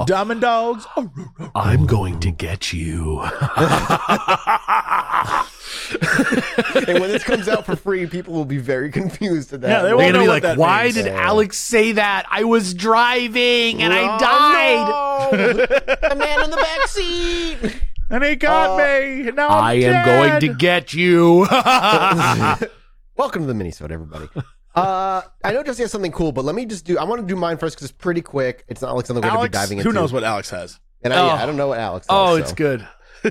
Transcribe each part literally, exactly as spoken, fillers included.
Diamond dogs. I'm going to get you. And when this comes out for free, people will be very confused at that. Yeah, they They're won't gonna know be what like, that why means. did Yeah. Alex say that? I was driving and I died. No! The man in the back seat. And he got Uh, me. And now I'm I am dead. going to get you. Welcome to the minisode, everybody. Uh, I know Jesse has something cool, but let me just do. I want to do mine first because it's pretty quick. It's not like something we're going to Alex, be diving who into. knows what Alex has? And I, Oh. yeah, I don't know what Alex. Has, Oh, so. it's good.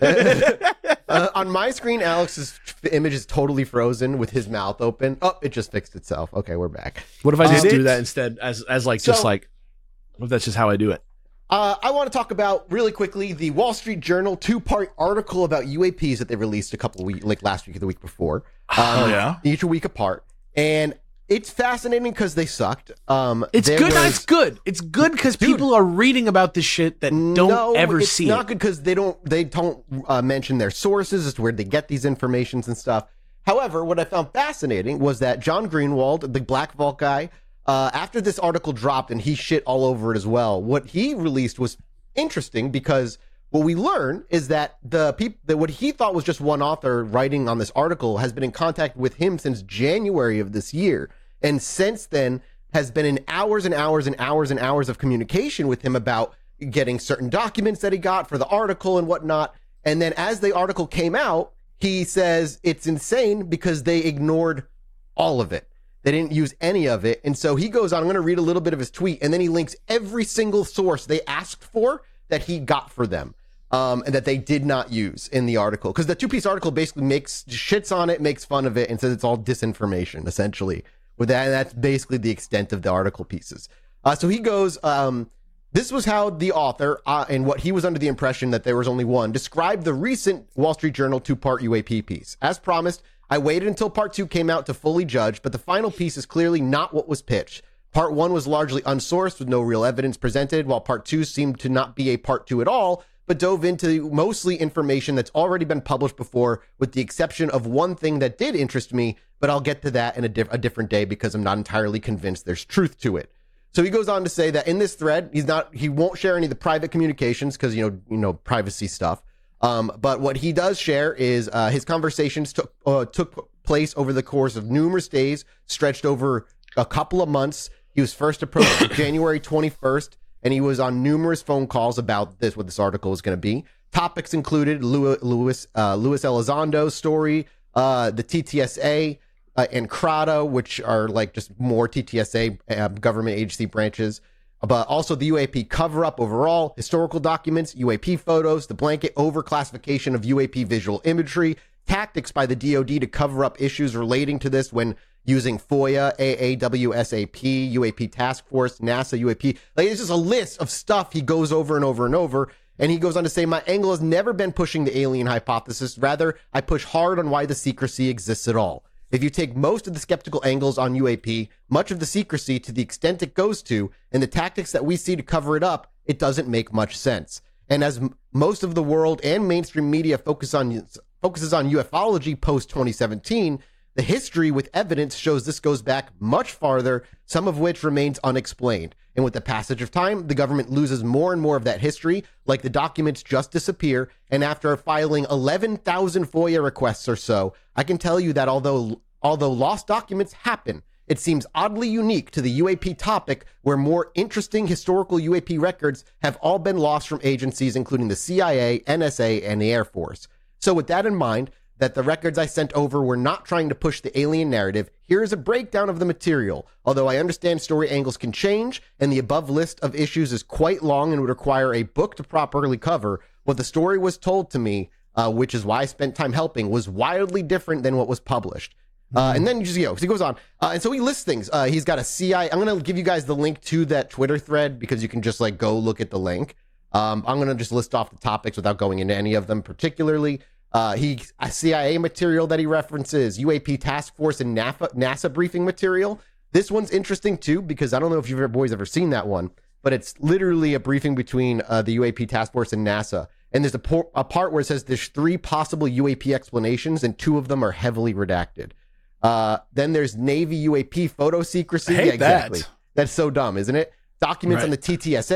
Uh, on my screen, Alex's f- image is totally frozen with his mouth open. Oh, it just fixed itself. Okay, we're back. What if I just Did do it? that instead as as like just So- like what if that's just how I do it? Uh, I want to talk about really quickly the Wall Street Journal two-part article about U A Ps that they released a couple weeks, like last week or the week before. Um, Oh, yeah? each a week apart, and it's fascinating because they sucked. Um, It's there good. No, was- it's good. It's good because people are reading about this shit that don't no, ever it's see not it. good because they don't they don't uh, mention their sources as to where they get these informations and stuff. However, what I found fascinating was that John Greenwald, the Black Vault guy, uh, after this article dropped and he shit all over it as well, what he released was interesting because what we learn is that the people that what he thought was just one author writing on this article has been in contact with him since January of this year, and since then has been in hours and hours and hours and hours of communication with him about getting certain documents that he got for the article and whatnot. And then as the article came out, he says it's insane because they ignored all of it. They didn't use any of it. And so he goes on, I'm going to read a little bit of his tweet, and then he links every single source they asked for that he got for them, um, and that they did not use in the article. Because the two-piece article basically makes, shits on it, makes fun of it, and says it's all disinformation, essentially. With that, and that's basically the extent of the article pieces. Uh, so he goes, um, this was how the author, uh, and what he was under the impression that there was only one, described the recent Wall Street Journal two-part U A P piece. As promised, I waited until part two came out to fully judge, but the final piece is clearly not what was pitched. Part one was largely unsourced with no real evidence presented, while part two seemed to not be a part two at all, but dove into mostly information that's already been published before, with the exception of one thing that did interest me, but I'll get to that in a, diff- a different day because I'm not entirely convinced there's truth to it. So he goes on to say that in this thread, he's not, he won't share any of the private communications because, you know, you know, privacy stuff. Um, but what he does share is uh, his conversations took uh, took place over the course of numerous days, stretched over a couple of months. He was first approached January twenty-first, and he was on numerous phone calls about this, what this article is going to be. Topics included Louis, Louis, uh, Luis Elizondo's story, uh, the T T S A, uh, and CRADA, which are like just more T T S A uh, government agency branches. But also the U A P cover-up overall, historical documents, U A P photos, the blanket overclassification of U A P visual imagery, tactics by the D O D to cover up issues relating to this when using FOIA, A A W S A P, U A P Task Force, NASA, U A P. Like, it's just a list of stuff he goes over and over and over. And he goes on to say, my angle has never been pushing the alien hypothesis. Rather, I push hard on why the secrecy exists at all. If you take most of the skeptical angles on U A P, much of the secrecy to the extent it goes to, and the tactics that we see to cover it up, it doesn't make much sense. And as m- most of the world and mainstream media focus on focuses on ufology post twenty seventeen, the history with evidence shows this goes back much farther, some of which remains unexplained. And with the passage of time, the government loses more and more of that history, like the documents just disappear. And after filing eleven thousand FOIA requests or so, I can tell you that although although lost documents happen, it seems oddly unique to the U A P topic, where more interesting historical U A P records have all been lost from agencies including the C I A, N S A, and the Air Force. So with that in mind, that the records I sent over were not trying to push the alien narrative, here is a breakdown of the material. Although I understand story angles can change, and the above list of issues is quite long and would require a book to properly cover, what the story was told to me, uh, which is why I spent time helping, was wildly different than what was published. Uh, and then you just, you know, so he goes on. Uh, and so he lists things. Uh, he's got a C I A. I'm going to give you guys the link to that Twitter thread because you can just like go look at the link. Um, I'm going to just list off the topics without going into any of them particularly. Uh, he a C I A material that he references, U A P Task Force and NASA, NASA briefing material. This one's interesting too because I don't know if you boys ever seen that one, but it's literally a briefing between uh, the U A P Task Force and NASA. And there's a, por- a part where it says there's three possible U A P explanations and two of them are heavily redacted. Uh, then there's Navy U A P photo secrecy. I hate yeah, exactly. that. That's so dumb, isn't it? Documents Right. on the T T S A,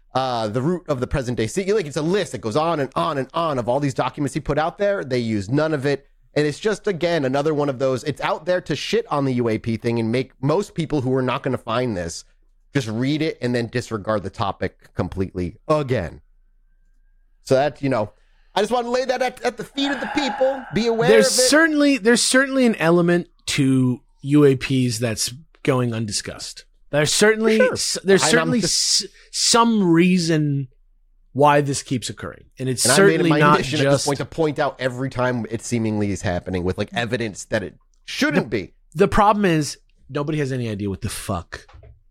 uh, the root of the present day sea. Like, it's a list that goes on and on and on of all these documents he put out there. They use none of it. And it's just, again, another one of those. It's out there to shit on the U A P thing and make most people who are not going to find this just read it and then disregard the topic completely again. So that, you know, I just want to lay that at, at the feet of the people. Be aware There's of it. certainly there's certainly an element to U A Ps that's going undiscussed. There's certainly For sure. s- there's And I'm certainly just- s- some reason why this keeps occurring, and it's And I made it certainly my not mission at this just point to point out every time it seemingly is happening with like evidence that it shouldn't be. the problem is nobody has any idea what the fuck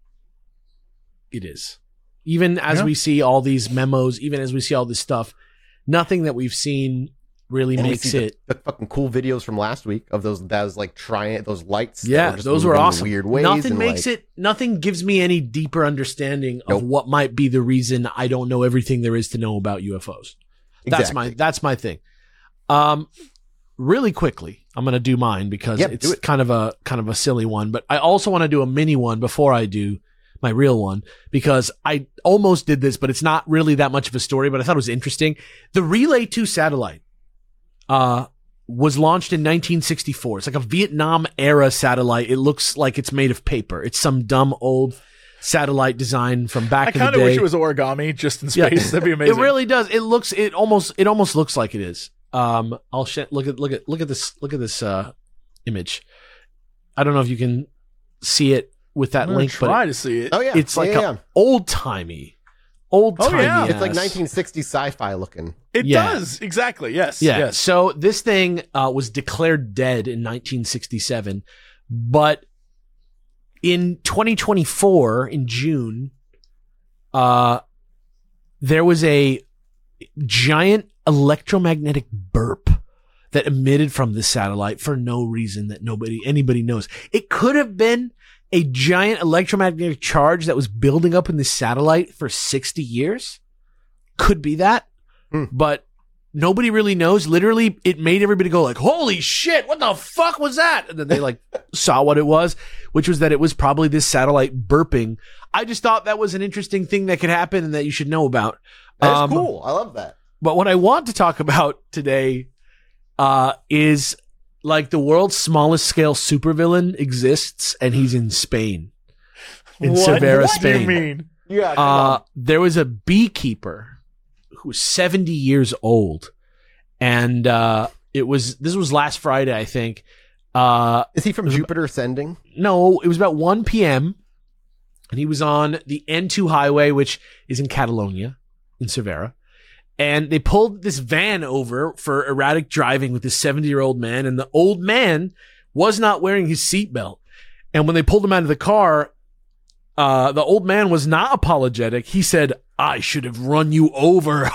it is. Even as Yeah. we see all these memos, even as we see all this stuff, nothing that we've seen really And we makes see the- it. The, fucking cool videos from last week of those that was like trying those lights. that Yeah, just those were moving in awesome. Weird ways. Nothing and, makes like, it. Nothing gives me any deeper understanding of Nope. what might be the reason I don't know everything there is to know about U F Os. That's my Exactly. that's my thing. Um, really quickly, I'm gonna do mine because Yep, do it's it. kind of a kind of a silly one, but I also want to do a mini one before I do my real one because I almost did this, but it's not really that much of a story. But I thought it was interesting. The Relay two satellite uh, was launched in nineteen sixty-four. It's like a Vietnam era satellite. It looks like it's made of paper. It's some dumb old satellite design from back I in the kind day. of wish it was origami just in Yeah. space. That'd be amazing. It really does. It looks. It almost. It almost looks like it is. Um, I'll sh- look at look at look at this look at this uh image. I don't know if you can see it with that I'm gonna link, try but to see it. Oh yeah, it's like yeah, yeah. old timey, old Oh, timey. yeah. It's like nineteen sixties sci-fi looking. It yeah. does exactly. Yes. Yeah. Yes. So this thing uh, was declared dead in nineteen sixty-seven, but in twenty twenty-four, in June, uh, there was a giant electromagnetic burp that emitted from the satellite for no reason that nobody, anybody knows. It could have been a giant electromagnetic charge that was building up in the satellite for sixty years. Could be that, Hmm. but nobody really knows. Literally, it made everybody go like, holy shit, what the fuck was that? And then they like saw what it was, which was that it was probably this satellite burping. I just thought that was an interesting thing that could happen and that you should know about. That's Um, cool. I love that. But what I want to talk about today uh, is like the world's smallest scale supervillain exists, and he's in Spain, in what, Cervera, what Spain. do you mean? Yeah. come Uh, on. there was a beekeeper who was seventy years old, and uh, it was this was last Friday, I think. Uh, Is he from Jupiter Ascending? no, it was about one p.m. and he was on the N two highway, which is in Catalonia, in Cervera. And they pulled this van over for erratic driving with this seventy-year-old man, and the old man was not wearing his seatbelt. And when they pulled him out of the car, uh, the old man was not apologetic. He said, "I should have run you over."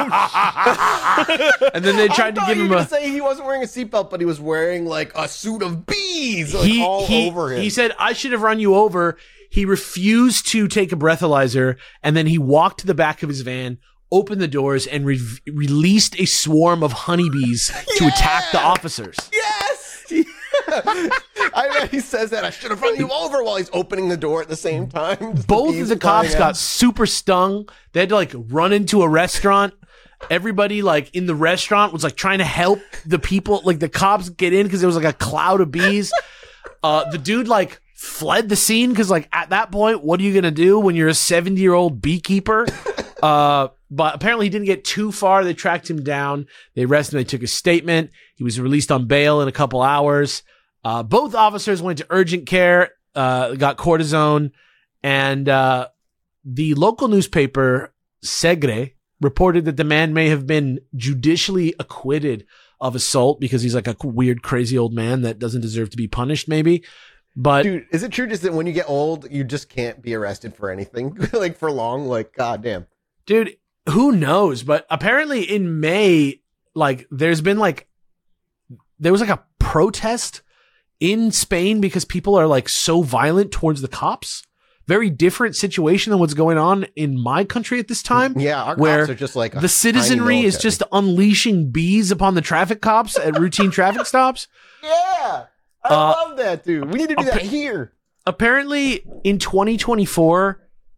And then they tried to I thought give you him were a. gonna say he wasn't wearing a seatbelt, but he was wearing like a suit of bees, like he, all he, over him. he said, "I should have run you over." He refused to take a breathalyzer, and then he walked to the back of his van, opened the doors, and re- released a swarm of honeybees to attack the Yeah! officers. Yes. I know he says that. I should have run you over while he's opening the door at the same time. Just Both bees of the cops flying got out. super stung. They had to like run into a restaurant. Everybody like in the restaurant was like trying to help the people, like the cops get in because there was like a cloud of bees. Uh, the dude like fled the scene because like at that point, what are you gonna do when you're a seventy year old beekeeper? Uh, but apparently he didn't get too far. They tracked him down. They arrested him. They took a statement. He was released on bail in a couple hours. Uh, both officers went to urgent care, uh, got cortisone, and uh, the local newspaper Segre reported that the man may have been judicially acquitted of assault because he's like a weird, crazy old man that doesn't deserve to be punished, maybe. But Dude, is it true just that when you get old, you just can't be arrested for anything like for long? Like, goddamn. dude, who knows? But apparently in May, like there's been like, there was like a protest in Spain because people are like so violent towards the cops. Very different situation than what's going on in my country at this time. Yeah, our where cops are just like a the citizenry tiny is military. just unleashing bees upon the traffic cops at routine traffic stops. Yeah, I Uh, love that, dude. We need to do that here. Apparently in twenty twenty-four,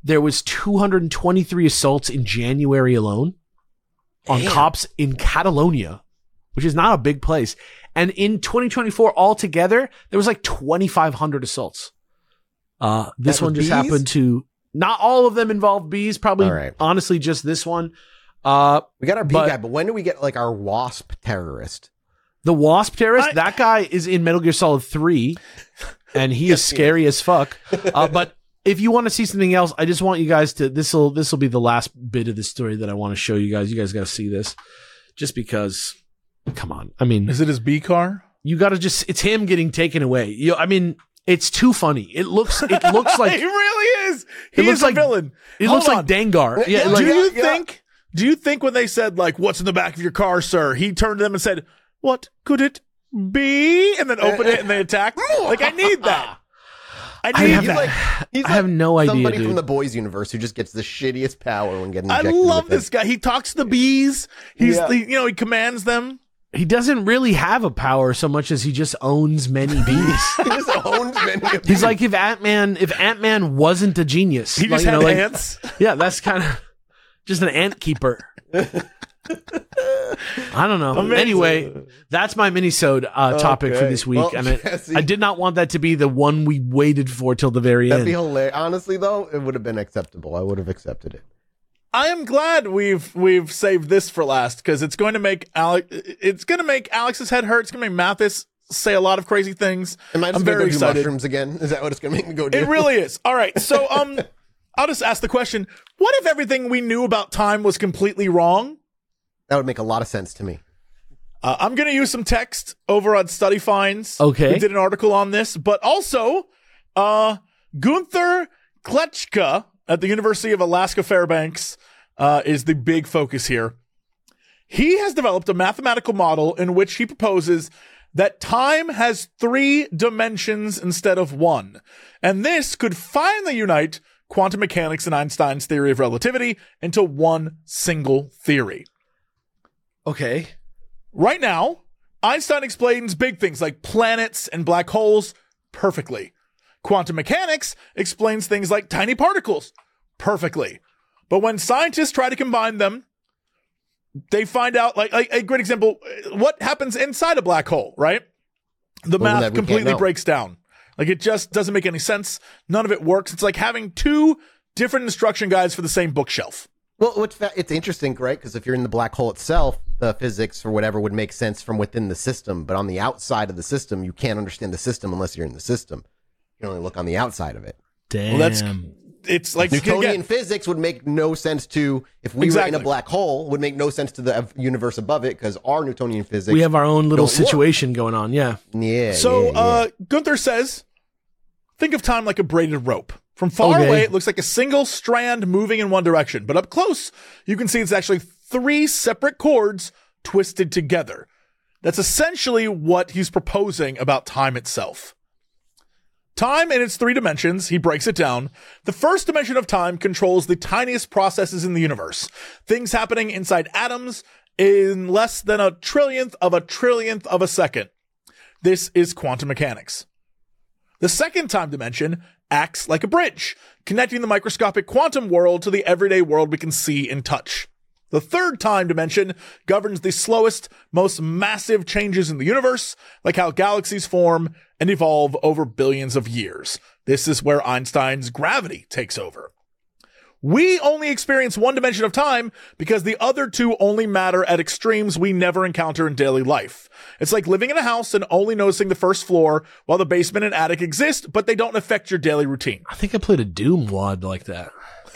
there was two hundred twenty-three assaults in January alone on Damn. cops in Catalonia, which is not a big place. And in twenty twenty-four altogether, there was like twenty-five hundred assaults. Uh, this That was one just bees? happened to, not all of them involved bees, probably All right. honestly just this one. Uh, We got our bee But- guy, but when do we get like our wasp terrorist? the Wasp terrorist, I- that guy is in Metal Gear Solid three, and he is scary as fuck. Uh, but if you want to see something else, I just want you guys to, this'll, this'll be the last bit of the story that I want to show you guys. You guys got to see this just because, come on. I mean, Is it his B car? you got to just, it's him getting taken away. You, I mean, it's too funny. It looks, it looks like, he really is. He It looks is a like- villain. it Hold looks like on. Dengar. Yeah, Yeah, like, do you yeah. think? Do you think when they said like, "What's in the back of your car, sir?" He turned to them and said, "What could it be?" And then opened it and they attacked. Like, I need that. I I need have He's that. like, he's I have no idea, somebody dude. from the boys universe who just gets the shittiest power when getting I injected. love with it. this guy. He talks to the bees. He's, Yeah. the, you know, he commands them. he doesn't really have a power so much as he just owns many bees. He just owns many of He's these. like if Ant-Man, if Ant-Man wasn't a genius. He like, just you had know, like- ants. Yeah, that's kind of just an ant keeper. I don't know. Amazing. Anyway, that's my mini-sode uh, topic for Okay. this week. Well, and I, Jesse- I did not want that to be the one we waited for till the very That'd be end. hilarious. Honestly, though, it would have been acceptable. I would have accepted it. I am glad we've we've saved this for last because it's going to make Alex. It's going to make Alex's head hurt. It's going to make Mathis say a lot of crazy things. Am I just I'm going very to go do excited. mushrooms again? Is that what it's going to make me go do? It really is. All right. So, um, I'll just ask the question: what if everything we knew about time was completely wrong? That would make a lot of sense to me. Uh, I'm going to use some text over on Study Finds. Okay. We did an article on this, but also, uh, Gunther Kletschka at the University of Alaska Fairbanks uh, is the big focus here. He has developed a mathematical model in which he proposes that time has three dimensions instead of one. And this could finally unite quantum mechanics and Einstein's theory of relativity into one single theory. Okay. Right now, Einstein explains big things like planets and black holes perfectly. Quantum mechanics explains things like tiny particles perfectly. But when scientists try to combine them, they find out, like, like a great example, what happens inside a black hole, right? The Well, that math we can't completely know. breaks down. Like, it just doesn't make any sense. None of it works. It's like having two different instruction guides for the same bookshelf. Well, what's fa- it's interesting, right? Because if you're in the black hole itself, the physics or whatever would make sense from within the system. But on the outside of the system, you can't understand the system unless you're in the system. You can only look on the outside of it. Damn. Well, that's, it's like, Newtonian again, physics would make no sense to, if we were in Exactly. a black hole, would make no sense to the universe above it because our Newtonian physics. we have our own little don't work. situation going on. Yeah. Yeah. So, yeah, yeah. uh, Gunther says, think of time like a braided rope. From far Okay. away, it looks like a single strand moving in one direction, but up close, you can see it's actually three separate cords twisted together. That's essentially what he's proposing about time itself. Time in its three dimensions, he breaks it down. The first dimension of time controls the tiniest processes in the universe. Things happening inside atoms in less than a trillionth of a trillionth of a second. This is quantum mechanics. The second time dimension acts like a bridge, connecting the microscopic quantum world to the everyday world we can see and touch. The third time dimension governs the slowest, most massive changes in the universe, like how galaxies form and evolve over billions of years. This is where Einstein's gravity takes over. We only experience one dimension of time because the other two only matter at extremes we never encounter in daily life. It's like living in a house and only noticing the first floor while the basement and attic exist, but they don't affect your daily routine. I think I played a Doom wad like that.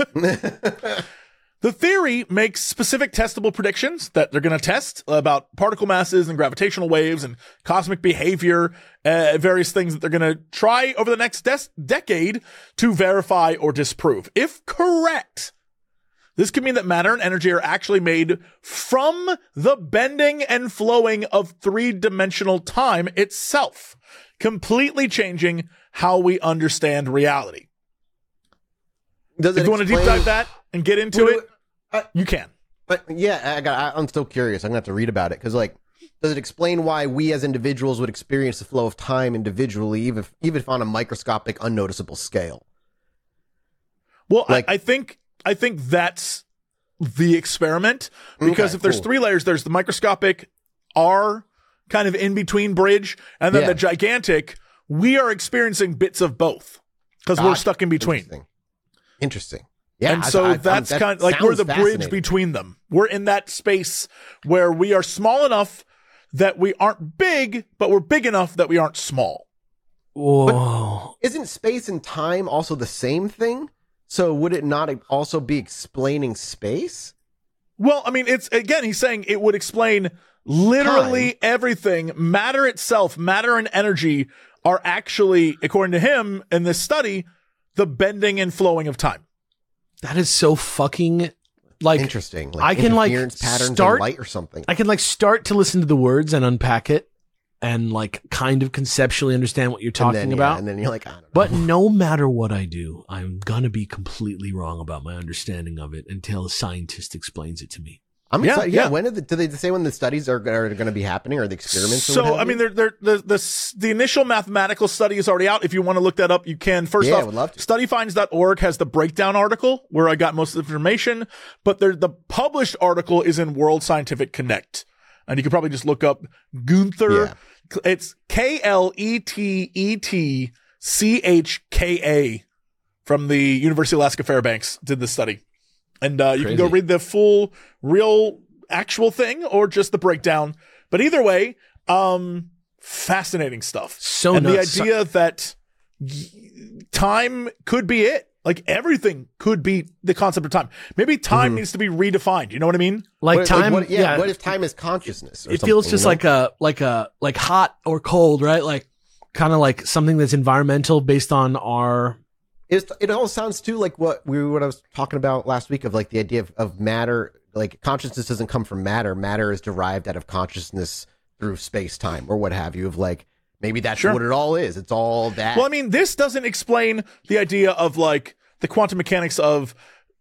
The theory makes specific testable predictions that they're going to test about particle masses and gravitational waves and cosmic behavior, uh, various things that they're going to try over the next des- decade to verify or disprove. If correct, this could mean that matter and energy are actually made from the bending and flowing of three-dimensional time itself, completely changing how we understand reality. Does If it you want to deep explain- dive that and get into Well, it, uh, you can. But yeah, I got. I, I'm still curious. I'm gonna have to read about it because, like, does it explain why we as individuals would experience the flow of time individually, even if, even if on a microscopic, unnoticeable scale? Well, Like- I, I think I think that's the experiment because Okay, if there's cool. three layers, there's the microscopic R kind of in between bridge, and then Yeah. the gigantic. We are experiencing bits of both because we're Gotcha. stuck in between. Interesting. Interesting. Yeah, and I- so I- that's that kind of like we're sounds the bridge fascinating. between them. We're in that space where we are small enough that we aren't big, but we're big enough that we aren't small. Whoa. Isn't space and time also the same thing? So would it not also be explaining space? Well, I mean, it's again, he's saying it would explain literally Time. everything. Matter itself, matter and energy are actually, according to him in this study, the bending and flowing of time. That is so fucking like Interesting. Like I can, like, interference patterns start- in light or something. I can like start to listen to the words and unpack it and like kind of conceptually understand what you're And talking then, yeah, about. and then you're like, I don't know. But no matter what I do, I'm gonna be completely wrong about my understanding of it until a scientist explains it to me. I'm Yeah, excited. Yeah, yeah. when did the, do they say when the studies are, are going to be happening or the experiments? or what So, have I you? mean, they're, they're, the, the, s- the initial mathematical study is already out. If you want to look that up, you can. First Yeah, I off, would love to. studyfinds dot org has the breakdown article where I got most of the information, but there, the published article is in World Scientific Connect. And you can probably just look up Gunther. Yeah. It's K L E T E T C H K A from the University of Alaska Fairbanks did this study. And uh, you can go Crazy. read the full, real, actual thing or just the breakdown. But either way, um, fascinating stuff. So and nuts. the idea that y- time could be it. Like everything could be the concept of time. Maybe time needs to be redefined. You know what I mean? Like What- time, what, yeah, yeah. What if time is consciousness? Or it feels something, just you know? like a like a like hot or cold, right? Like kind of like something that's environmental based on our It's, it all sounds too like what we what I was talking about last week of like the idea of, of matter. Like consciousness doesn't come from matter. Matter is derived out of consciousness through space time or what have you. Of like maybe that's Sure. what it all is. It's all that. Well, I mean, this doesn't explain the idea of like the quantum mechanics of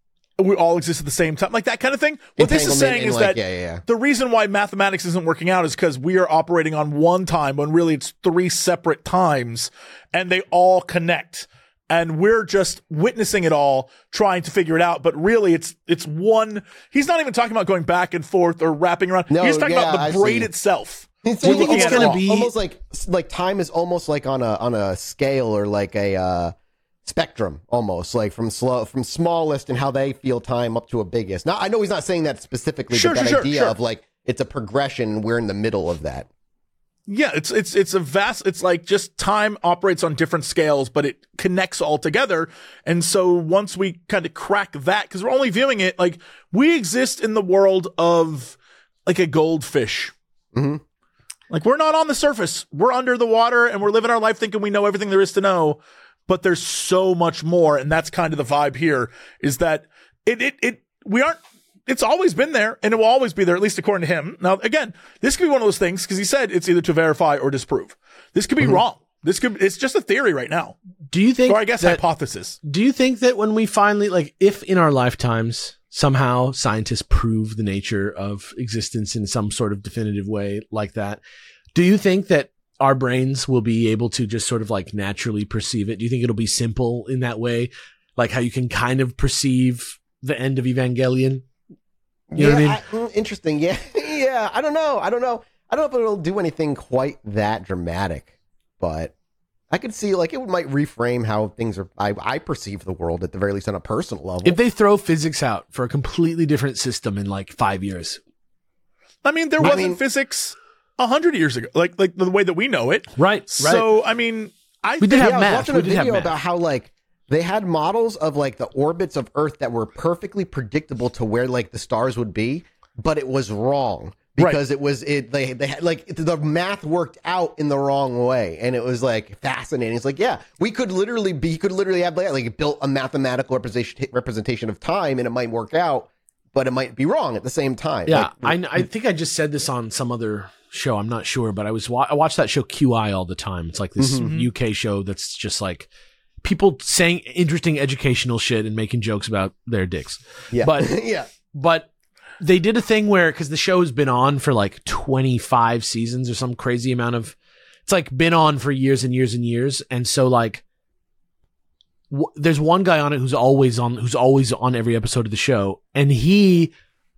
we all exist at the same time, like that kind of thing. What this is Entanglement saying and is like, that yeah, yeah, yeah. the reason why mathematics isn't working out is because we are operating on one time when really it's three separate times and they all connect. And we're just witnessing it all, trying to figure it out. But really, it's it's one. He's not even talking about going back and forth or wrapping around. No, He's talking yeah, about I the brain see. itself. It's We're Do you think looking it's at it gonna all. be- almost like like time is almost like on a on a scale or like a uh, spectrum, almost like from slow from smallest and how they feel time up to a biggest. Now I know he's not saying that specifically, Sure, but that sure, sure, idea sure. of like it's a progression. And we're in the middle of that. Yeah, it's it's it's a vast. It's like just time operates on different scales, but it connects all together. And so once we kind of crack that, because we're only viewing it like we exist in the world of like a goldfish. Mhm. Like we're not on the surface. We're under the water, and we're living our life thinking we know everything there is to know. But there's so much more, and that's kind of the vibe here. Is that it? It it we aren't. It's always been there, and it will always be there, at least according to him. Now, again, this could be one of those things because he said it's either to verify or disprove. This could be wrong. This could. It's just a theory right now, Do you think or I guess that, hypothesis. do you think that when we finally like if in our lifetimes somehow scientists prove the nature of existence in some sort of definitive way like that, do you think that our brains will be able to just sort of like naturally perceive it? Do you think it'll be simple in that way? Like how you can kind of perceive the end of Evangelion? You know yeah, what I mean? mm, interesting. Yeah, yeah. I don't know. I don't know. I don't know if it'll do anything quite that dramatic, but I could see like it might reframe how things are. I, I perceive the world at the very least on a personal level. If they throw physics out for a completely different system in like five years. I mean, there I wasn't mean- physics a hundred years ago, like like the way that we know it. Right. Right. So, I mean, I We did think- have yeah, I was math. watching We a did have video math. about how like they had models of like the orbits of Earth that were perfectly predictable to where like the stars would be, but it was wrong because it was it they they had like the math worked out in the wrong way, and it was like fascinating. It's like yeah, we could literally be you could literally have like, like built a mathematical representation representation of time, and it might work out, but it might be wrong at the same time. Yeah, Like, I, I think I just said this on some other show. I'm not sure, but I was wa- I watch that show Q I all the time. It's like this Mhm. U K show that's just like people saying interesting educational shit and making jokes about their dicks. yeah, But yeah. but they did a thing where because the show has been on for like twenty-five seasons or some crazy amount of it's like been on for years and years and years, and so like w- there's one guy on it who's always on, who's always on every episode of the show. And he,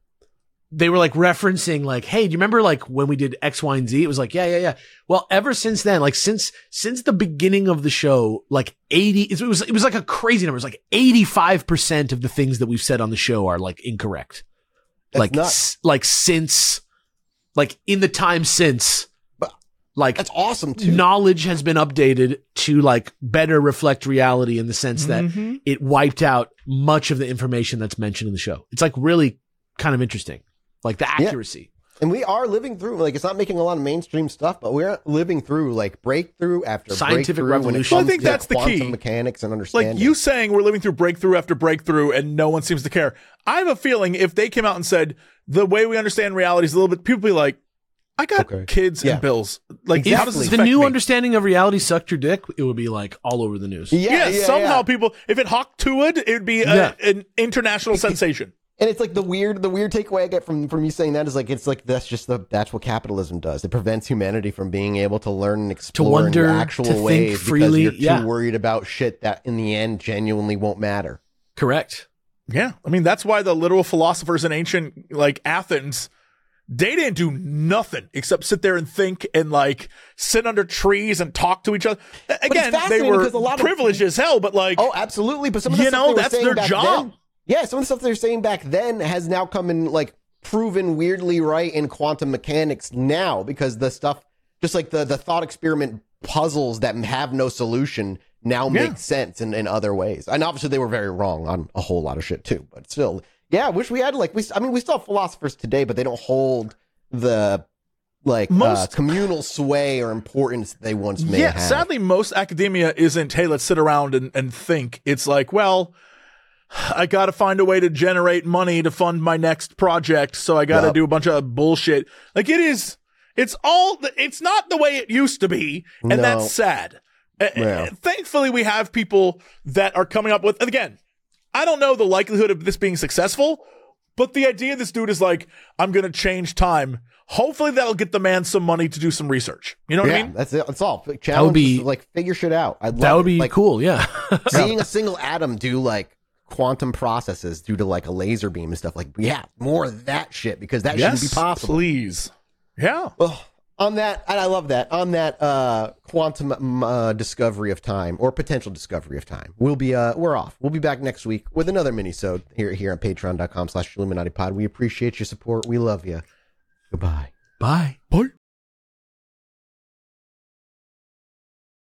they were like referencing like, hey, do you remember like when we did X, Y, and Z? It was like, yeah, yeah, yeah. Well, ever since then, like since, since the beginning of the show, like eighty, it was, it was like a crazy number. It was like eighty-five percent of the things that we've said on the show are like incorrect. That's like, nuts. s- like since, like in the time since, like That's awesome too. knowledge has been updated to like better reflect reality in the sense that Mhm. it wiped out much of the information that's mentioned in the show. It's like really kind of interesting. Like the accuracy. And we are living through, like, it's not making a lot of mainstream stuff, but we're living through, like, breakthrough after Scientific breakthrough when it revolution. comes Well, I think to that's the quantum key. mechanics and understanding. Like you saying we're living through breakthrough after breakthrough and no one seems to care. I have a feeling if they came out and said the way we understand reality is a little bit, people be like, I got Okay. kids Yeah. and bills. Like, how does Exactly. this The affect new me? understanding of reality sucked your dick, it would be like all over the news. yeah, Yeah, yeah, somehow yeah. people, if it hawked to it, it would be a, Yeah. an international sensation. And it's like the weird, the weird takeaway I get from from you saying that is like it's like that's just the that's what capitalism does. It prevents humanity from being able to learn and explore wonder, in actual to think ways freely, because you're yeah. too worried about shit that in the end genuinely won't matter. Correct. Yeah. I mean, that's why the literal philosophers in ancient, like Athens, they didn't do nothing except sit there and think and like sit under trees and talk to each other. Again, they fascinating were because a lot of- privileged as hell, but like, Oh, absolutely. But some of the You stuff know, they were that's saying their back job. then- yeah, some of the stuff they were saying back then has now come in like proven weirdly right in quantum mechanics now because the stuff, just like the the thought experiment puzzles that have no solution now Yeah. make sense in, in other ways. And obviously they were very wrong on a whole lot of shit too. But still, yeah, I wish we had like we. I mean, we still have philosophers today, but they don't hold the like uh, Most- communal sway or importance they once may yeah, have. sadly, most academia isn't, hey, let's sit around and, and think. It's like, well, I got to find a way to generate money to fund my next project. So I got to Yep. do a bunch of bullshit. Like it is, it's all, it's not the way it used to be. And No. that's sad. Uh, Yeah. Thankfully, we have people that are coming up with, and again, I don't know the likelihood of this being successful, but the idea this dude is like, I'm going to change time. Hopefully that'll get the man some money to do some research. You know what yeah, I mean? that's it. That's all. Challenge be- is, like figure shit out. I'd love That would it. be like, cool. Yeah. seeing a single atom do like quantum processes due to like a laser beam and stuff like yeah more of that shit because that shouldn't be possible. Please. Yeah. Ugh. On that, and I love that on that uh quantum um, uh, discovery of time or potential discovery of time, we'll be uh we're off we'll be back next week with another mini-sode here here on patreon dot com slash illuminati pod. We appreciate your support, we love you, goodbye. Bye. Bye.